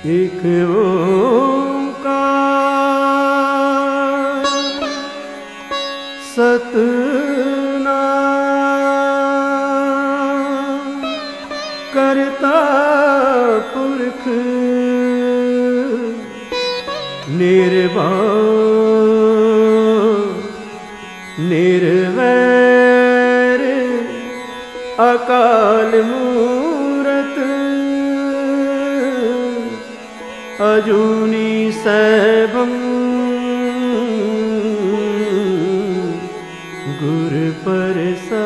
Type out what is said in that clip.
एक ओंकार सतनाम करता पुरख निर्वाण निर्वैर अकाल मूरत अजूनी सैभं गुर प्रसाद।